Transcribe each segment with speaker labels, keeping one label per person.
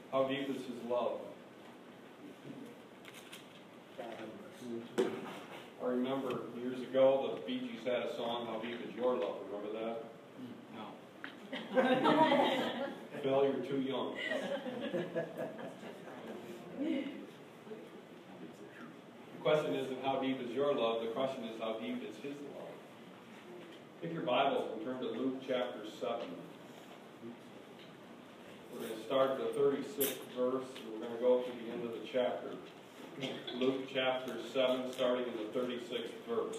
Speaker 1: How deep is his love? I remember years ago the Bee Gees had a song, How Deep Is Your Love? Remember that? No. Phil, you're too young. The question isn't how deep is your love, the question is how deep is his love. Take your Bibles and turn to Luke chapter 7. We're going to start the 36th verse, and we're going to go to the end of the chapter. Luke chapter 7, starting in the 36th verse.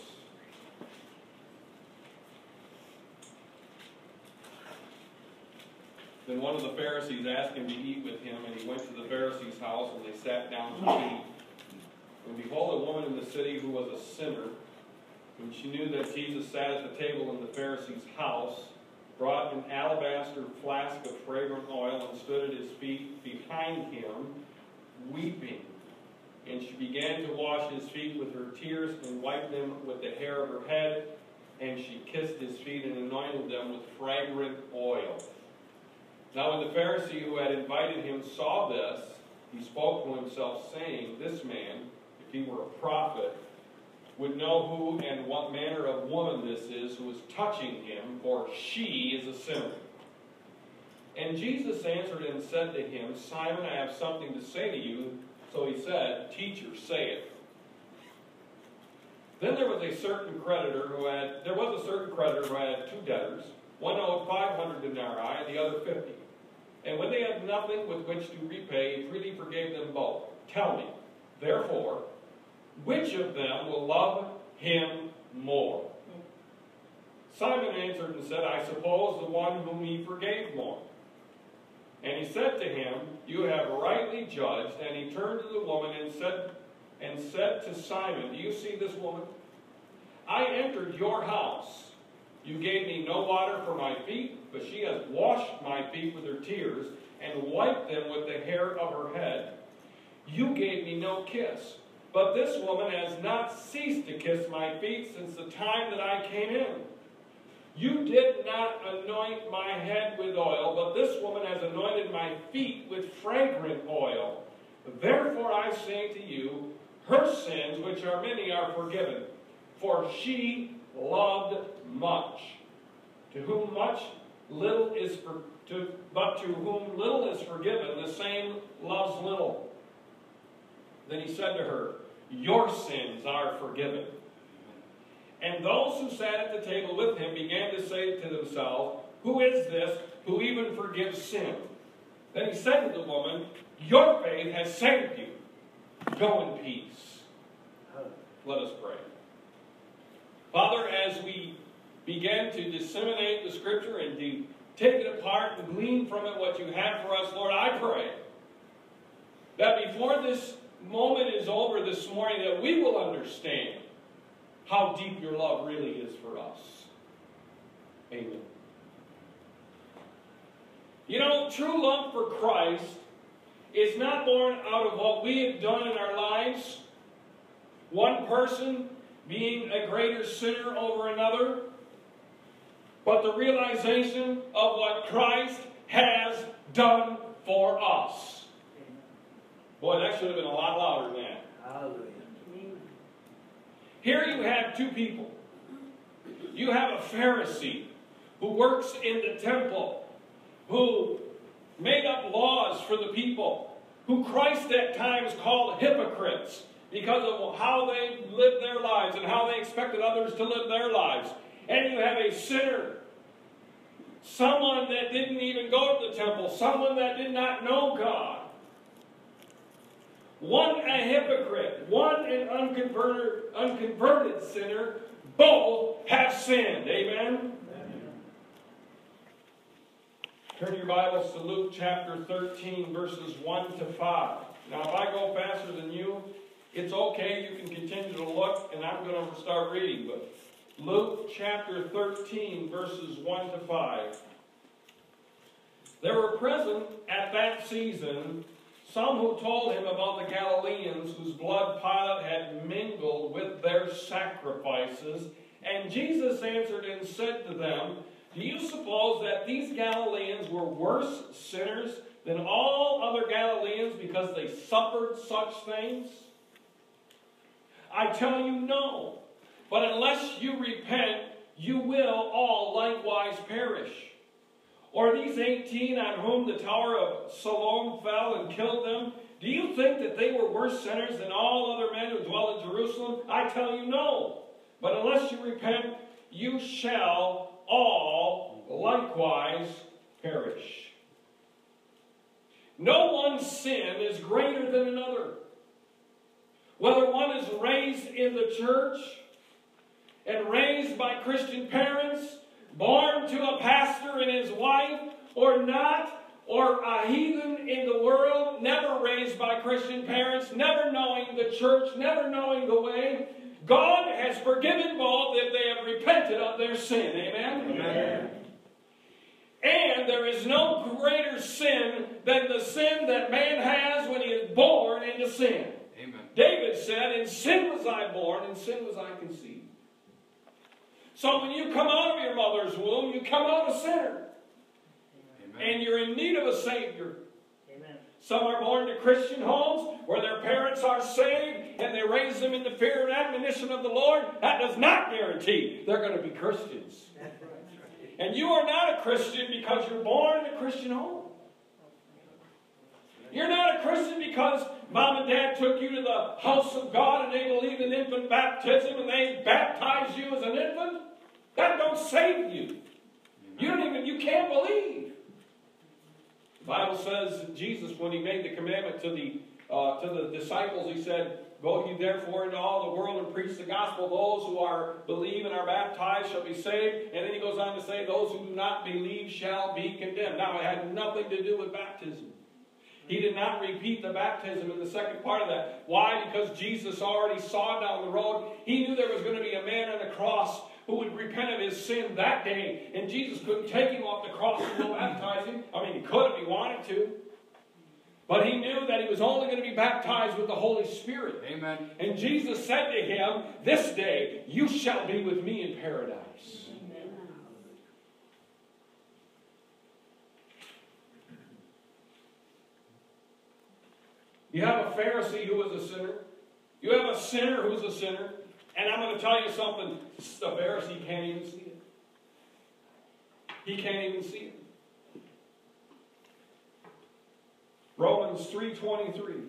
Speaker 1: Then one of the Pharisees asked him to eat with him, and he went to the Pharisee's house, and they sat down to eat. And behold, a woman in the city who was a sinner, when she knew that Jesus sat at the table in the Pharisee's house, brought an alabaster flask of fragrant oil and stood at his feet behind him, weeping. And she began to wash his feet with her tears and wiped them with the hair of her head. And she kissed his feet and anointed them with fragrant oil. Now when the Pharisee who had invited him saw this, he spoke to himself, saying, This man, if he were a prophet, would know who and what manner of woman this is who is touching him, for she is a sinner. And Jesus answered and said to him, Simon, I have something to say to you. So he said, Teacher, say it. Then there was a certain creditor who had 2 debtors. One owed 500 denarii, and the other 50. And when they had nothing with which to repay, he freely forgave them both. Tell me, therefore, which of them will love him more? Simon answered and said, I suppose the one whom he forgave more. And he said to him, You have rightly judged. And he turned to the woman and said to Simon, Do you see this woman? I entered your house. You gave me no water for my feet, but she has washed my feet with her tears and wiped them with the hair of her head. You gave me no kiss, but this woman has not ceased to kiss my feet since the time that I came in. You did not anoint my head with oil, but this woman has anointed my feet with fragrant oil. Therefore I say to you, her sins, which are many, are forgiven, for she loved much. To whom little is forgiven, the same loves little. Then he said to her, Your sins are forgiven. And those who sat at the table with him began to say to themselves, Who is this who even forgives sin? Then he said to the woman, Your faith has saved you. Go in peace. Let us pray. Father, as we begin to disseminate the Scripture and to take it apart and glean from it what you have for us, Lord, I pray that before this moment is over this morning, that we will understand how deep your love really is for us. Amen. You know, true love for Christ is not born out of what we have done in our lives, one person being a greater sinner over another, but the realization of what Christ has done for us. Boy, that should have been a lot louder than that.
Speaker 2: Hallelujah.
Speaker 1: Here you have 2 people. You have a Pharisee who works in the temple, who made up laws for the people, who Christ at times called hypocrites because of how they lived their lives and how they expected others to live their lives. And you have a sinner, someone that didn't even go to the temple, someone that did not know God. One a hypocrite, one an unconverted sinner, both have sinned. Amen? Amen? Turn your Bibles to Luke chapter 13, verses 1 to 5. Now, if I go faster than you, it's okay. You can continue to look, and I'm going to start reading. But Luke chapter 13, verses 1 to 5. There were present at that season some who told him about the Galileans whose blood Pilate had mingled with their sacrifices. And Jesus answered and said to them, Do you suppose that these Galileans were worse sinners than all other Galileans because they suffered such things? I tell you, no. But unless you repent, you will all likewise perish. Or these 18 on whom the tower of Siloam fell and killed them, do you think that they were worse sinners than all other men who dwell in Jerusalem? I tell you, no. But unless you repent, you shall all likewise perish. No one sin is greater than another. Whether one is raised in the church and raised by Christian parents, born to a pastor and his wife, or not, or a heathen in the world, never raised by Christian parents, never knowing the church, never knowing the way, God has forgiven both if they have repented of their sin. Amen?
Speaker 2: Amen.
Speaker 1: And there is no greater sin than the sin that man has when he is born into sin.
Speaker 2: Amen.
Speaker 1: David said, in sin was I born, in sin was I conceived. So when you come out of your mother's womb, you come out a sinner.
Speaker 2: Amen.
Speaker 1: And you're in need of a Savior.
Speaker 3: Amen.
Speaker 1: Some are born to Christian homes where their parents are saved and they raise them in the fear and admonition of the Lord. That does not guarantee they're going to be Christians.
Speaker 3: That's right.
Speaker 1: And you are not a Christian because you're born in a Christian home. You're not a Christian because mom and dad took you to the house of God and they believe in infant baptism and they baptized you as an infant. That don't save you. You can't believe. The Bible says Jesus, when he made the commandment to the disciples, he said, "Go ye therefore into all the world and preach the gospel. Those who believe and are baptized shall be saved." And then he goes on to say, "Those who do not believe shall be condemned." Now, it had nothing to do with baptism. He did not repeat the baptism in the second part of that. Why? Because Jesus already saw down the road. He knew there was going to be a man on the cross who would repent of his sin that day. And Jesus couldn't take him off the cross and go baptize him. I mean, he could if he wanted to. But he knew that he was only going to be baptized with the Holy Spirit.
Speaker 2: Amen.
Speaker 1: And Jesus said to him, "This day you shall be with me in paradise." You have a Pharisee who was a sinner. You have a sinner who's a sinner. And I'm going to tell you something. The Pharisee can't even see it. He can't even see it. Romans 3:23.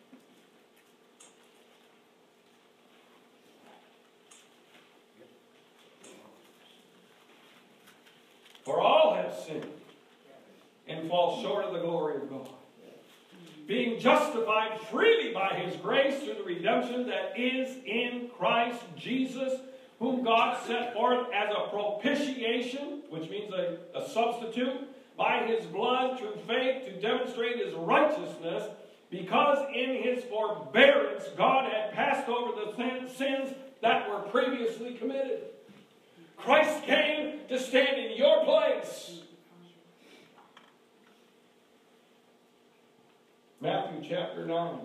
Speaker 1: For all have sinned and fall short of the glory of God, being justified freely by his grace through the redemption that is in Christ Jesus, whom God set forth as a propitiation, which means a substitute, by his blood through faith to demonstrate his righteousness, because in his forbearance God had passed over the sins that were previously committed. Christ came to stand in your place. Matthew chapter 9.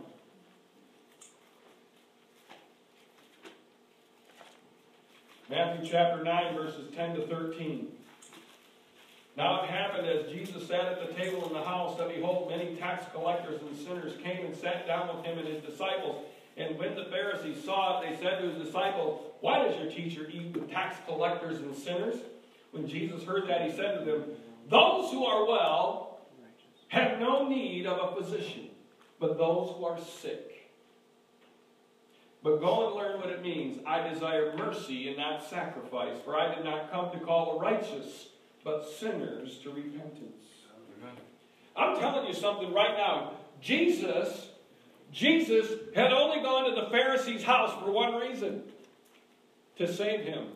Speaker 1: Matthew chapter 9, verses 10 to 13. Now it happened as Jesus sat at the table in the house that, behold, many tax collectors and sinners came and sat down with him and his disciples. And when the Pharisees saw it, they said to his disciples, "Why does your teacher eat with tax collectors and sinners?" When Jesus heard that, he said to them, "Those who are well have no need of a physician, but those who are sick. But go and learn what it means. I desire mercy and not sacrifice, for I did not come to call the righteous, but sinners to repentance."
Speaker 2: Amen.
Speaker 1: I'm telling you something right now. Jesus had only gone to the Pharisee's house for one reason: to save him.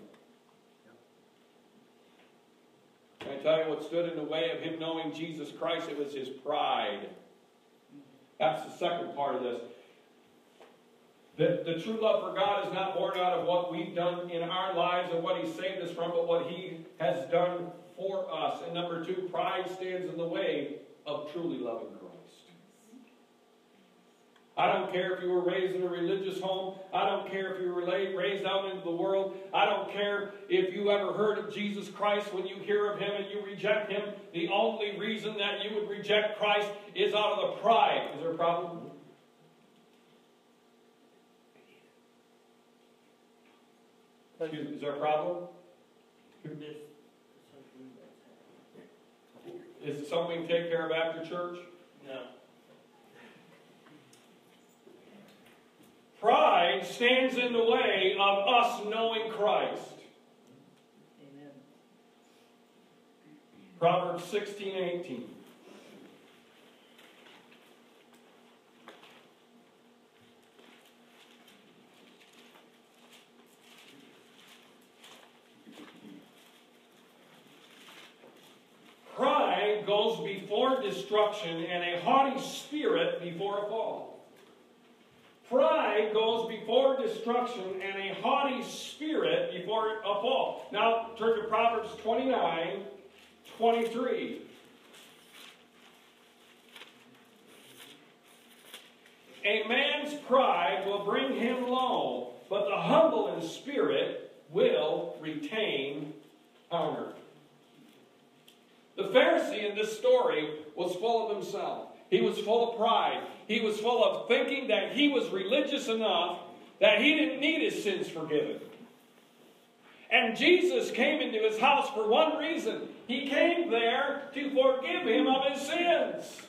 Speaker 1: Can I tell you what stood in the way of him knowing Jesus Christ? It was his pride. That's the second part of this. The true love for God is not born out of what we've done in our lives and what he saved us from, but what he has done for us. And number two, pride stands in the way of truly loving Christ. I don't care if you were raised in a religious home. I don't care if you were raised out into the world. I don't care if you ever heard of Jesus Christ. When you hear of Him and you reject Him, the only reason that you would reject Christ is out of the pride. Is there a problem? Excuse me, is there a problem? Is it something we can take care of after church?
Speaker 2: No.
Speaker 1: Pride stands in the way of us knowing Christ.
Speaker 2: Amen.
Speaker 1: Proverbs 16:18. Pride goes before destruction, and a haughty spirit before a fall. Pride goes before destruction, and a haughty spirit before a fall. Now, turn to Proverbs 29:23. A man's pride will bring him low, but the humble in spirit will retain honor. The Pharisee in this story was full of himself. He was full of pride. He was full of thinking that he was religious enough that he didn't need his sins forgiven. And Jesus came into his house for one reason. He came there to forgive him of his sins.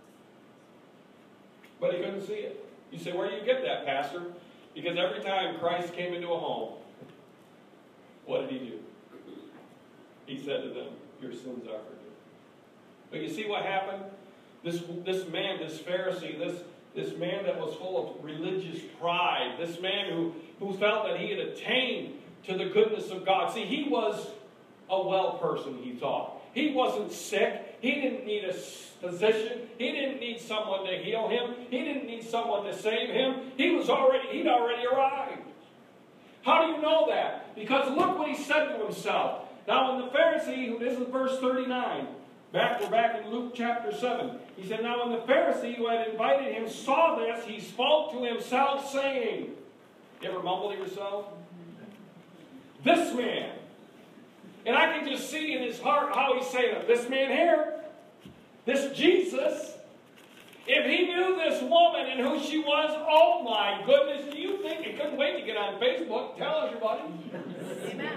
Speaker 1: But he couldn't see it. You say, where do you get that, Pastor? Because every time Christ came into a home, what did he do? He said to them, your sins are forgiven. But you see what happened? This man, this Pharisee, this man that was full of religious pride, this man who felt that he had attained to the goodness of God. See, he was a well person, he thought. He wasn't sick. He didn't need a physician. He didn't need someone to heal him. He didn't need someone to save him. He'd already arrived. How do you know that? Because look what he said to himself. Now, when the Pharisee, this is verse 39, we're back in Luke chapter 7. He said, now when the Pharisee who had invited him saw this, he spoke to himself, saying, you ever mumble to yourself? This man. And I can just see in his heart how he's saying it. This man here, this Jesus, if he knew this woman and who she was, oh my goodness, do you think he couldn't wait to get on Facebook? Tell everybody.
Speaker 3: Amen.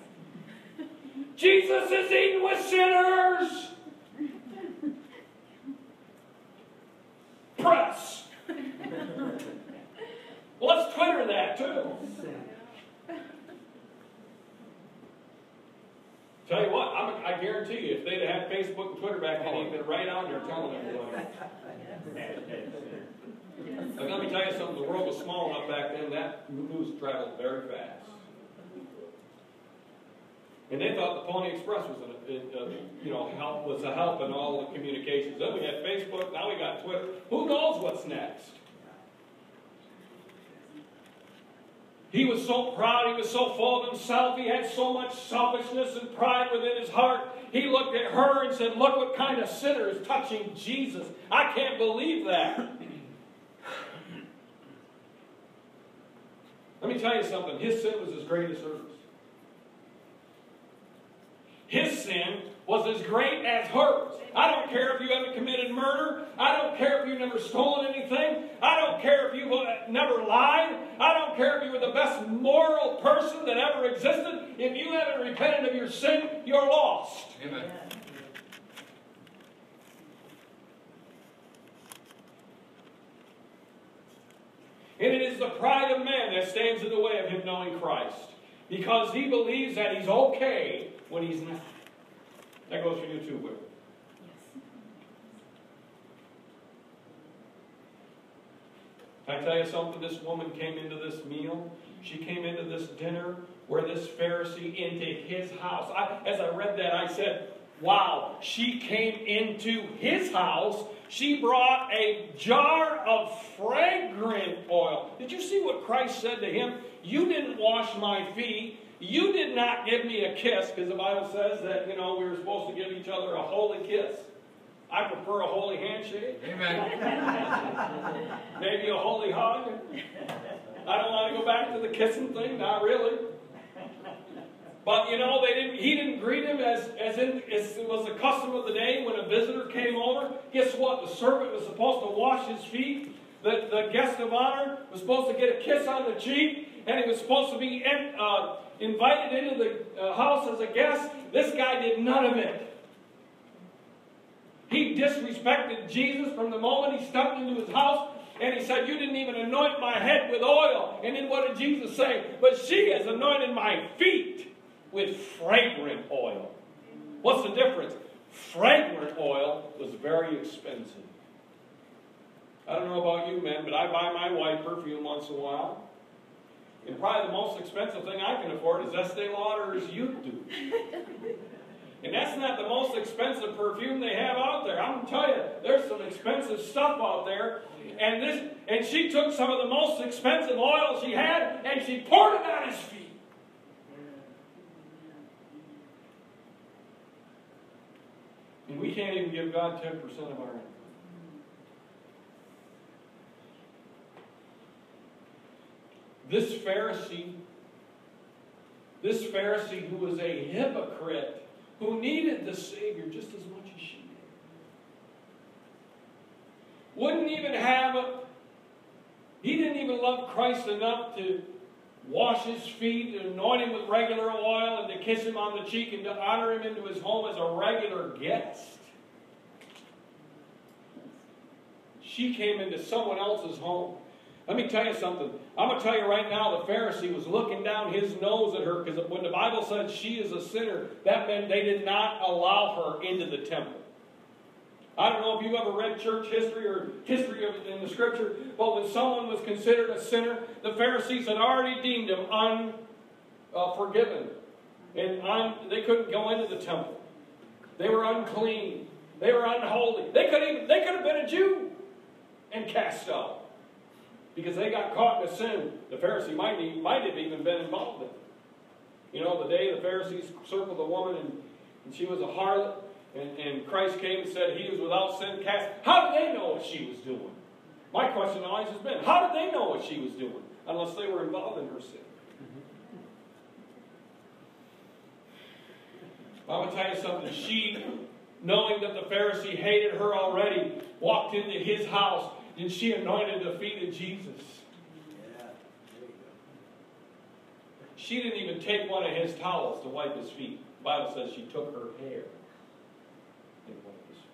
Speaker 1: Jesus is eating with sinners. Press. Well, let's Twitter that too. Tell you what, I guarantee you, if they'd had Facebook and Twitter back then, he'd been right on there telling everybody. But let me tell you something, the world was small enough back then, that news traveled very fast. And they thought the Pony Express was a help in all the communications. Then we had Facebook, now we got Twitter. Who knows what's next? He was so proud, he was so full of himself, he had so much selfishness and pride within his heart. He looked at her and said, look what kind of sinner is touching Jesus. I can't believe that. Let me tell you something, his sin was as great as hers. His sin was as great as hers. I don't care if you haven't committed murder. I don't care if you've never stolen anything. I don't care if you've never lied. I don't care if you were the best moral person that ever existed. If you haven't repented of your sin, you're lost.
Speaker 4: Amen.
Speaker 1: And it is the pride of man that stands in the way of him knowing Christ. Because he believes that he's okay when he's not. That goes for you too, Whit. Can I tell you something? This woman came into this meal. She came into this dinner where this Pharisee into his house. As I read that, I said, wow, she came into his house. She brought a jar of fragrant oil. Did you see what Christ said to him? You didn't wash my feet. You did not give me a kiss, because the Bible says that, we were supposed to give each other a holy kiss. I prefer a holy handshake.
Speaker 3: Amen.
Speaker 1: Maybe a holy hug. I don't want to go back to the kissing thing, not really. But you know, he didn't greet him as it was the custom of the day when a visitor came over. Guess what? The servant was supposed to wash his feet. The guest of honor was supposed to get a kiss on the cheek, and he was supposed to be invited into the house as a guest. This guy did none of it. He disrespected Jesus from the moment he stepped into his house, and he said, "You didn't even anoint my head with oil." And then what did Jesus say? "But she has anointed my feet with fragrant oil." What's the difference? Fragrant oil was very expensive. I don't know about you men, but I buy my wife perfume once in a while. And probably the most expensive thing I can afford is Estee Lauder's Youth Dew. And that's not the most expensive perfume they have out there. I'm going to tell you, there's some expensive stuff out there. And she took some of the most expensive oil she had, and she poured it on his feet. And we can't even give God 10% of our income. This Pharisee who was a hypocrite, who needed the Savior just as much as she did, he didn't even love Christ enough to wash his feet and anoint him with regular oil and to kiss him on the cheek and to honor him into his home as a regular guest. She came into someone else's home. Let me tell you something. I'm going to tell you right now, the Pharisee was looking down his nose at her, because when the Bible said she is a sinner, that meant they did not allow her into the temple. I don't know if you've ever read church history or history in the Scripture, but when someone was considered a sinner, the Pharisees had already deemed him unforgiven. And they couldn't go into the temple. They were unclean. They were unholy. They could have been a Jew and cast out. Because they got caught in a sin the Pharisee might have even been involved in. You know, the day the Pharisees circled the woman and she was a harlot, and Christ came and said he was without sin cast. How did they know what she was doing? My question always has been, how did they know what she was doing? Unless they were involved in her sin. I'm going to tell you something. She, knowing that the Pharisee hated her already, walked into his house, and she anointed the feet of Jesus.
Speaker 3: Yeah, there you go.
Speaker 1: She didn't even take one of his towels to wipe his feet. The Bible says she took her hair and wiped his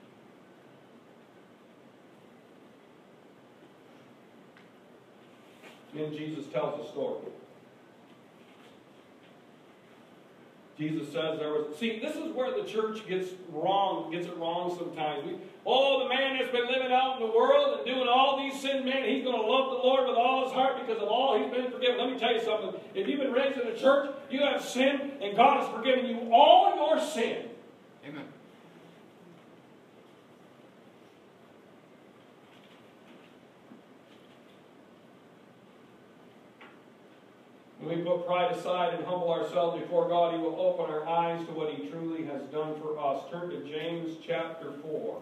Speaker 1: feet. Then Jesus tells a story. Jesus says this is where the church gets it wrong sometimes. The man that's been living out in the world and doing all these sins, man, he's going to love the Lord with all his heart because of all he's been forgiven. Let me tell you something. If you've been raised in a church, you have sin, and God has forgiven you all your sin.
Speaker 3: Amen.
Speaker 1: When we put pride aside and humble ourselves before God, He will open our eyes to what He truly has done for us. Turn to James chapter 4.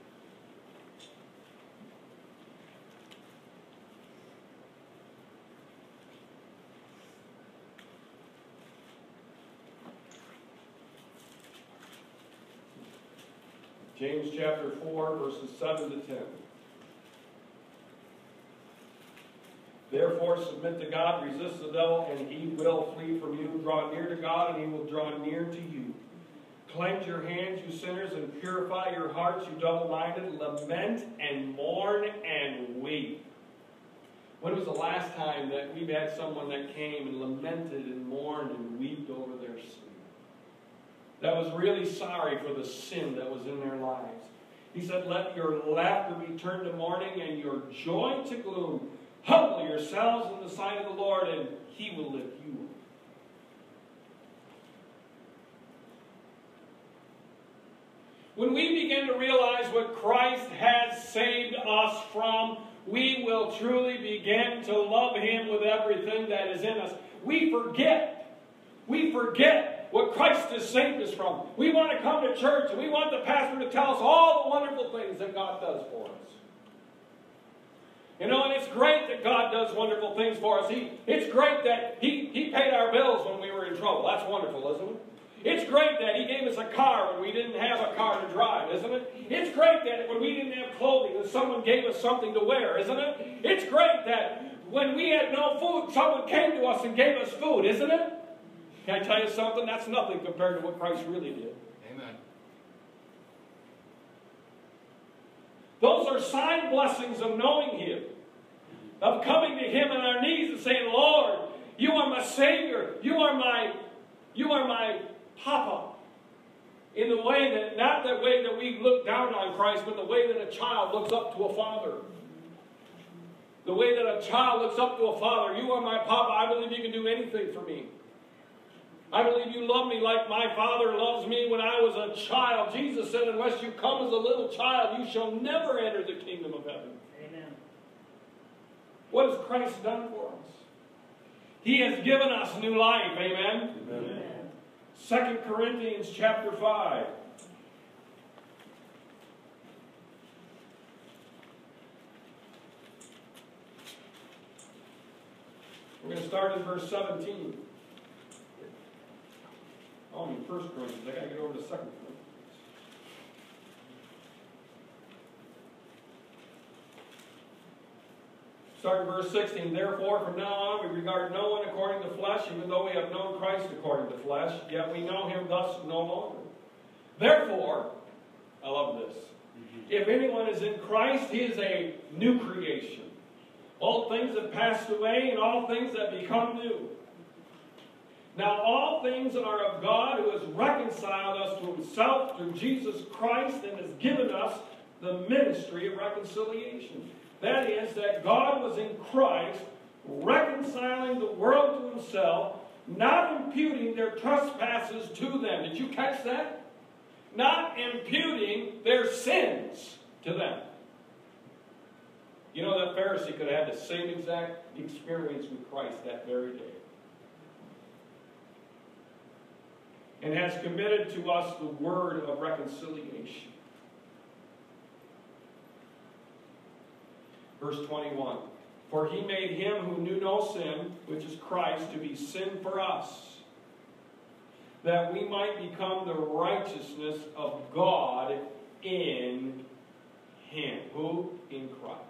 Speaker 1: James chapter 4, verses 7 to 10. Therefore, submit to God, resist the devil, and he will flee from you. Draw near to God, and he will draw near to you. Cleanse your hands, you sinners, and purify your hearts, you double-minded. Lament and mourn and weep. When was the last time that we've had someone that came and lamented and mourned and wept over their sin? That was really sorry for the sin that was in their lives. He said, let your laughter be turned to mourning and your joy to gloom. Humble yourselves in the sight of the Lord, and He will lift you up. When we begin to realize what Christ has saved us from, we will truly begin to love Him with everything that is in us. We forget what Christ has saved us from. We want to come to church and we want the pastor to tell us all the wonderful things that God does for us. You know, and it's great that God does wonderful things for us. It's great that He paid our bills when we were in trouble. That's wonderful, isn't it? It's great that He gave us a car when we didn't have a car to drive, isn't it? It's great that when we didn't have clothing, that someone gave us something to wear, isn't it? It's great that when we had no food, someone came to us and gave us food, isn't it? Can I tell you something? That's nothing compared to what Christ really did.
Speaker 3: Amen.
Speaker 1: Those are sign blessings of knowing Him, of coming to Him on our knees and saying, Lord, You are my Savior. You are my Papa. In the way that, not the way that we look down on Christ, but the way that a child looks up to a father. The way that a child looks up to a father. You are my Papa. I believe You can do anything for me. I believe You love me like my Father loves me when I was a child. Jesus said, unless you come as a little child, you shall never enter the kingdom of heaven.
Speaker 2: Amen.
Speaker 1: What has Christ done for us? He has given us new life. Amen?
Speaker 2: Amen.
Speaker 1: 2 Corinthians chapter 5. We're going to start in verse 17. Oh, I'm in 1 Corinthians. I got to get over to 2 Corinthians. Start in verse 16. Therefore, from now on, we regard no one according to flesh, even though we have known Christ according to flesh, yet we know Him thus no longer. Therefore, I love this. If anyone is in Christ, he is a new creation. All things have passed away, and all things have become new. Now all things are of God, who has reconciled us to Himself through Jesus Christ, and has given us the ministry of reconciliation. That is, that God was in Christ, reconciling the world to Himself, not imputing their trespasses to them. Did you catch that? Not imputing their sins to them. You know, that Pharisee could have had the same exact experience with Christ that very day. And has committed to us the word of reconciliation. Verse 21. For He made Him who knew no sin, which is Christ, to be sin for us, that we might become the righteousness of God in Him. Who? In Christ.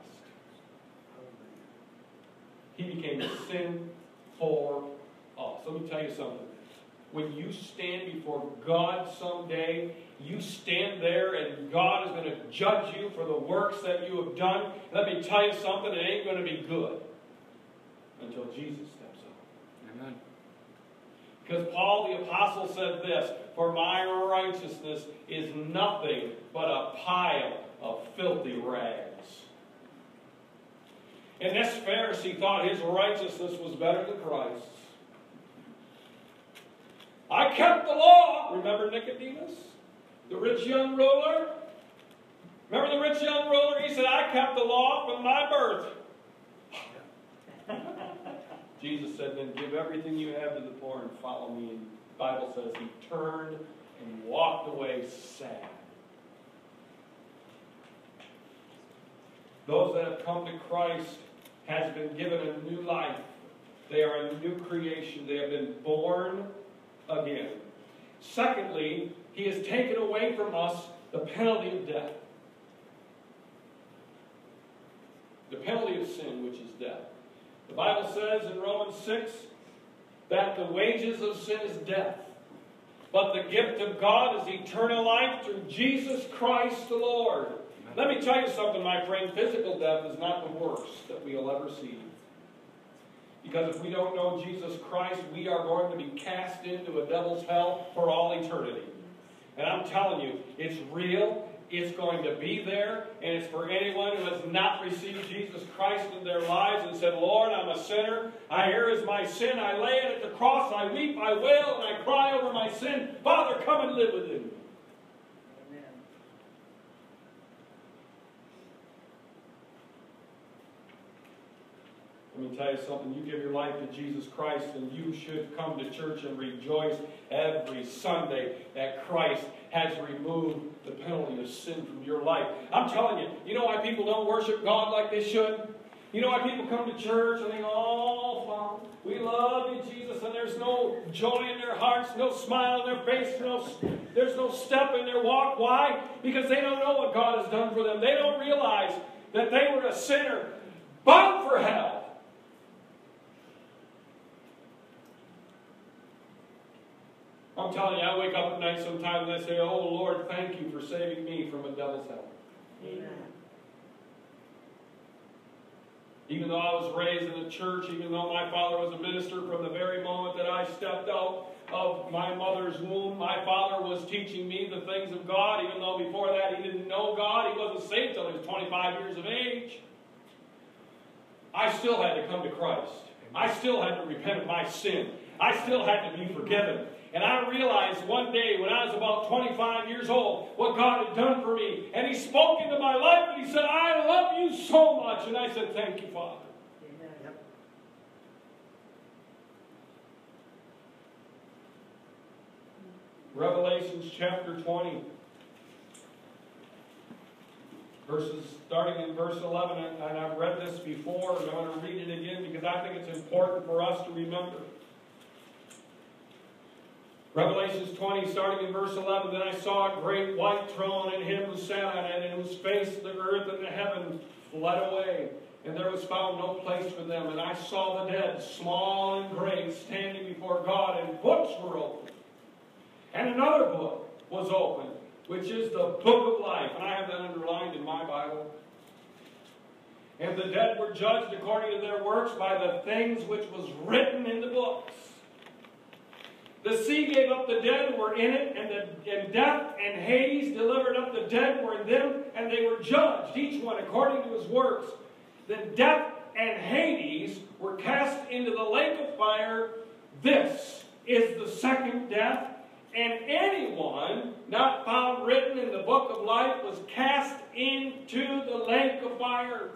Speaker 1: He became sin for us. Let me tell you something. When you stand before God someday, you stand there and God is going to judge you for the works that you have done. Let me tell you something, it ain't going to be good until Jesus steps up.
Speaker 3: Amen.
Speaker 1: Because Paul the Apostle said this, for my righteousness is nothing but a pile of filthy rags. And this Pharisee thought his righteousness was better than Christ's. I kept the law. Remember Nicodemus? The rich young ruler? Remember the rich young ruler? He said, I kept the law from my birth. Jesus said, then give everything you have to the poor and follow me. And the Bible says he turned and walked away sad. Those that have come to Christ has been given a new life. They are a new creation. They have been born again. Secondly, He has taken away from us the penalty of death. The penalty of sin, which is death. The Bible says in Romans 6 that the wages of sin is death, but the gift of God is eternal life through Jesus Christ the Lord. Let me tell you something, my friend. Physical death is not the worst that we'll ever see. Because if we don't know Jesus Christ, we are going to be cast into a devil's hell for all eternity. And I'm telling you, it's real, it's going to be there, and it's for anyone who has not received Jesus Christ in their lives and said, Lord, I'm a sinner. Here is my sin. I lay it at the cross. I weep, I wail, and I cry over my sin. Father, come and live within me.
Speaker 2: Amen.
Speaker 1: Let me tell you something. You give your life to Jesus Christ, and you should come to church and rejoice every Sunday that Christ has removed the penalty of sin from your life. I'm telling you, you know why people don't worship God like they should? You know why people come to church and they go, oh, Father, we love you, Jesus, and there's no joy in their hearts, no smile in their face, there's no step in their walk. Why? Because they don't know what God has done for them. They don't realize that they were a sinner bound for hell. I'm telling you, I wake up at night sometimes and I say, oh, Lord, thank you for saving me from a devil's hell.
Speaker 2: Amen.
Speaker 1: Even though I was raised in a church, even though my father was a minister, from the very moment that I stepped out of my mother's womb, my father was teaching me the things of God, even though before that he didn't know God. He wasn't saved until he was 25 years of age. I still had to come to Christ. I still had to repent of my sin. I still had to be forgiven. And I realized one day when I was about 25 years old what God had done for me. And He spoke into my life and He said, I love you so much. And I said, thank you, Father.
Speaker 2: Amen.
Speaker 3: Yep.
Speaker 1: Revelations chapter 20. Starting in verse 11. And I've read this before, and I'm going to read it again because I think it's important for us to remember. Revelations 20, starting in verse 11, then I saw a great white throne, and Him who sat on it, and whose face the earth and the heaven fled away, and there was found no place for them. And I saw the dead, small and great, standing before God, and books were opened. And another book was opened, which is the book of life. And I have that underlined in my Bible. And the dead were judged according to their works by the things which was written in the books. The sea gave up the dead who were in it, and death and Hades delivered up the dead who were in them, and they were judged, each one according to his works. Then death and Hades were cast into the lake of fire. This is the second death, and anyone not found written in the book of life was cast into the lake of fire.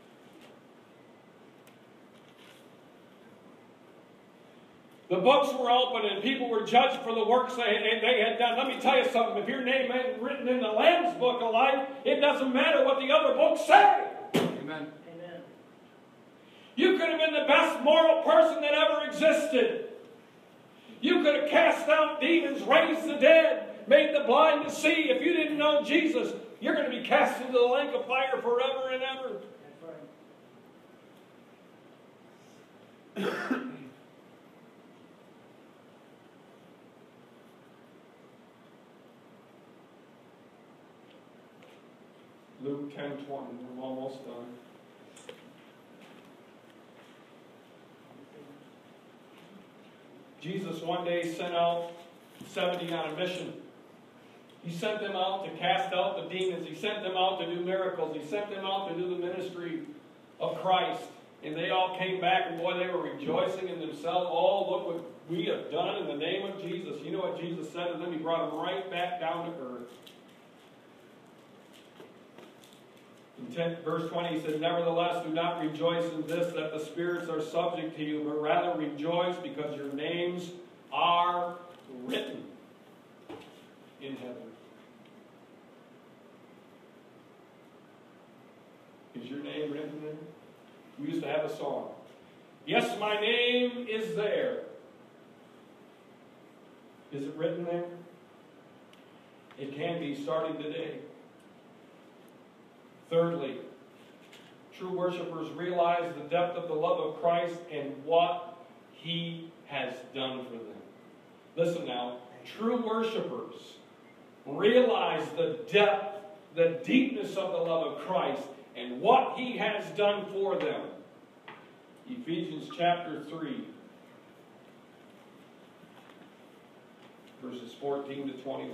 Speaker 1: The books were open and people were judged for the works they had done. Let me tell you something. If your name ain't written in the Lamb's book of life, it doesn't matter what the other books say.
Speaker 3: Amen.
Speaker 2: Amen.
Speaker 1: You could have been the best moral person that ever existed. You could have cast out demons, raised the dead, made the blind to see. If you didn't know Jesus, you're going to be cast into the lake of fire forever and ever.
Speaker 2: That's right.
Speaker 1: Luke 10:20. We're almost done. Jesus one day sent out 70 on a mission. He sent them out to cast out the demons. He sent them out to do miracles. He sent them out to do the ministry of Christ. And they all came back, and boy, they were rejoicing in themselves. Oh, look what we have done in the name of Jesus. You know what Jesus said to them? He brought them right back down to earth. In verse 20, he said, nevertheless, do not rejoice in this, that the spirits are subject to you, but rather rejoice because your names are written in heaven. Is your name written there? We used to have a song. Yes, my name is there. Is it written there? It can be starting today. Thirdly, true worshipers realize the depth of the love of Christ and what He has done for them. Listen now, true worshipers realize the depth, the deepness of the love of Christ and what He has done for them. Ephesians chapter 3, verses 14 to 21.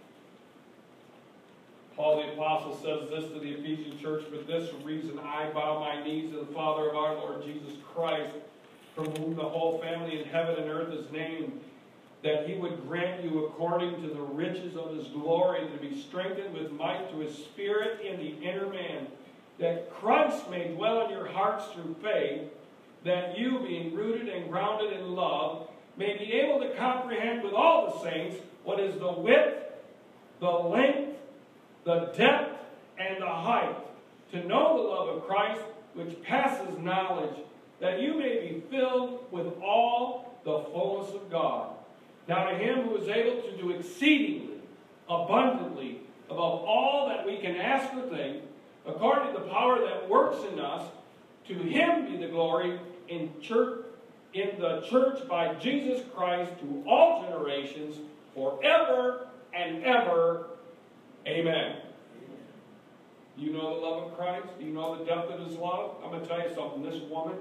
Speaker 1: Paul the Apostle says this to the Ephesian church, for this reason I bow my knees to the Father of our Lord Jesus Christ, from whom the whole family in heaven and earth is named, that He would grant you according to the riches of His glory to be strengthened with might to His Spirit in the inner man, that Christ may dwell in your hearts through faith,
Speaker 4: that you, being rooted and grounded in love, may be able to comprehend with all the saints what is the width, the length, the depth, and the height, to know the love of Christ, which passes knowledge, that you may be filled with all the fullness of God. Now to him who is able to do exceedingly, abundantly, above all that we can ask or think, according to the power that works in us, to him be the glory in the church by Jesus Christ to all generations, forever and ever. Amen. You know the love of Christ? Do you know the depth of his love? I'm going to tell you something. This woman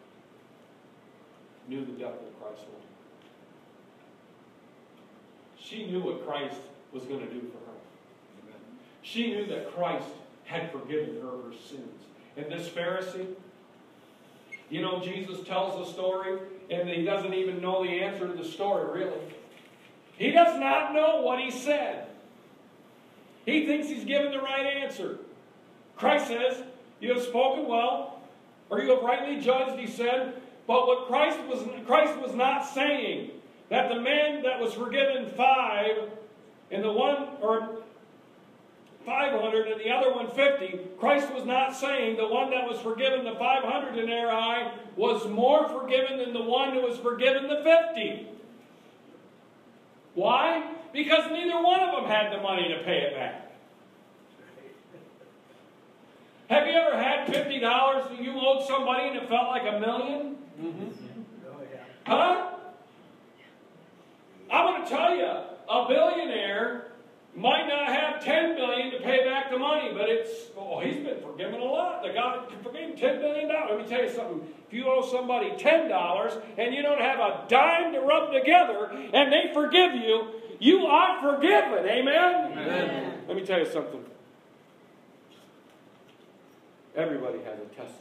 Speaker 4: knew the depth of Christ's love. She knew what Christ was going to do for her. Amen. She knew that Christ had forgiven her sins. And this Pharisee, you know, Jesus tells a story, and he doesn't even know the answer to the story, really. He does not know what he said. He thinks he's given the right answer. Christ says, you have spoken well, or you have rightly judged, he said. But what Christ was not saying, that the man that was forgiven 5, and the one, or 500 and the other one 50, Christ was not saying the one that was forgiven the 500 denarii was more forgiven than the one who was forgiven the 50. Why? Because neither one of them had the money to pay it back. Have you ever had $50 that you owed somebody and it felt like $1 million? Mm-hmm. Huh? I'm going to tell you, a billionaire might not have $10 billion to pay back the money, but he's been forgiven a lot. The God forgave him $10 billion. Let me tell you something. If you owe somebody $10 and you don't have a dime to rub together and they forgive you, you are forgiven. Amen? Amen. Let me tell you something. Everybody has a testimony.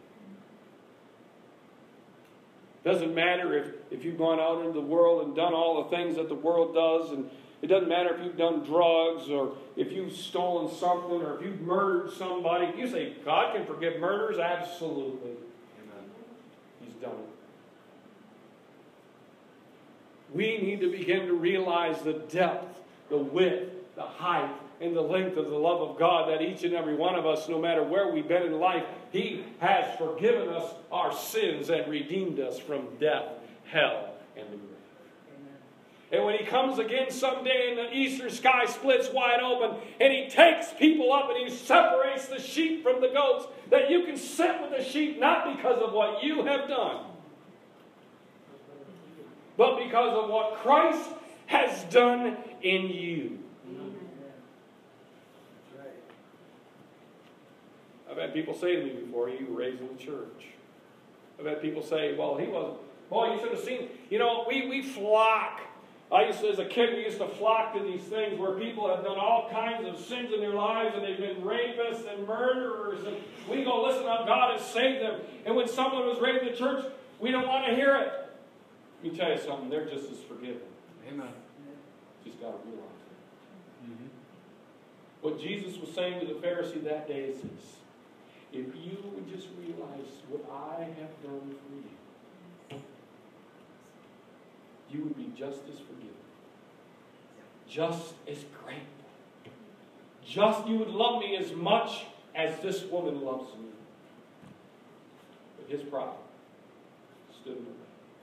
Speaker 4: Doesn't matter if you've gone out into the world and done all the things that the world does, and it doesn't matter if you've done drugs or if you've stolen something or if you've murdered somebody. You say, God can forgive murderers? Absolutely. Amen. He's done it. We need to begin to realize the depth, the width, the height, and the length of the love of God that each and every one of us, no matter where we've been in life, He has forgiven us our sins and redeemed us from death, hell, and the grave. Amen. And when He comes again someday and the eastern sky splits wide open and He takes people up and He separates the sheep from the goats, that you can sit with the sheep not because of what you have done, but because of what Christ has done in you. I've had people say to me before, you were raised in the church. I've had people say, well, he wasn't. Boy, you should have seen. You know, we flock. As a kid, we used to flock to these things where people have done all kinds of sins in their lives, and they've been rapists and murderers, and we go listen how God has saved them. And when someone was raised in the church, we don't want to hear it. Let me tell you something, they're just as forgiven. Amen. Just got to realize it. Mm-hmm. What Jesus was saying to the Pharisee that day is this. If you would just realize what I have done for you, you would be just as forgiven, just as grateful. You would love me as much as this woman loves me. But his pride stood in the way.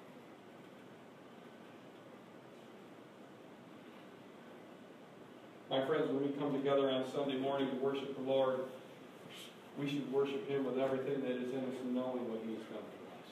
Speaker 4: My friends, when we come together on Sunday morning to worship the Lord, we should worship Him with everything that is in us and knowing what He's done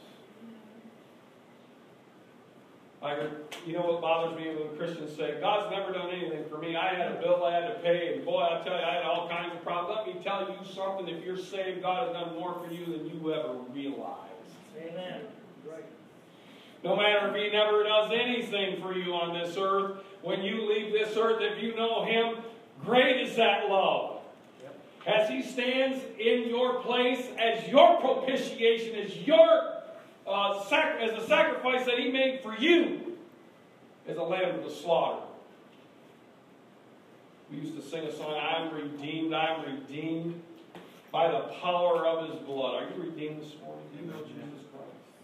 Speaker 4: for us. You know what bothers me when Christians say, God's never done anything for me. I had a bill I had to pay, and boy, I tell you, I had all kinds of problems. Let me tell you something. If you're saved, God has done more for you than you ever realized. Amen. Right. No matter if He never does anything for you on this earth, when you leave this earth, if you know Him, great is that love. As He stands in your place, as your propitiation, as your as a sacrifice that He made for you, as a lamb of the slaughter. We used to sing a song, I'm redeemed by the power of His blood. Are you redeemed this morning? Do you know Jesus Christ?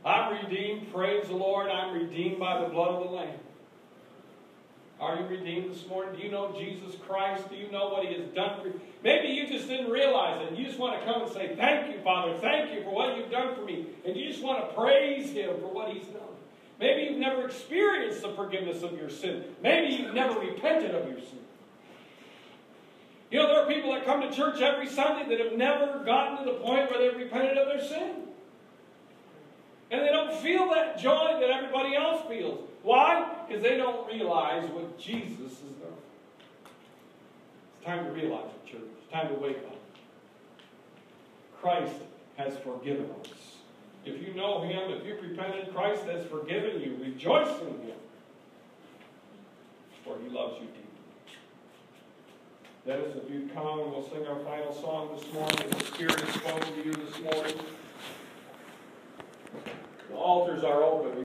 Speaker 1: I'm redeemed, praise the Lord, I'm redeemed by the blood of the Lamb. Are you redeemed this morning? Do you know Jesus Christ? Do you know what He has done for you? Maybe you just didn't realize it. You just want to come and say, thank you, Father. Thank you for what you've done for me. And you just want to praise Him for what He's done. Maybe you've never experienced the forgiveness of your sin. Maybe you've never repented of your sin. You know, there are people that come to church every Sunday that have never gotten to the point where they've repented of their sin. And they don't feel that joy that everybody else feels. Why? Because they don't realize what Jesus has done. It's time to realize it, church. It's time to wake up. Christ has forgiven us. If you know Him, if you've repented, Christ has forgiven you. Rejoice in Him. For He loves you deeply. Dennis, if you'd come and we'll sing our final song this morning. If the Spirit has spoken to you this morning. The altars are open.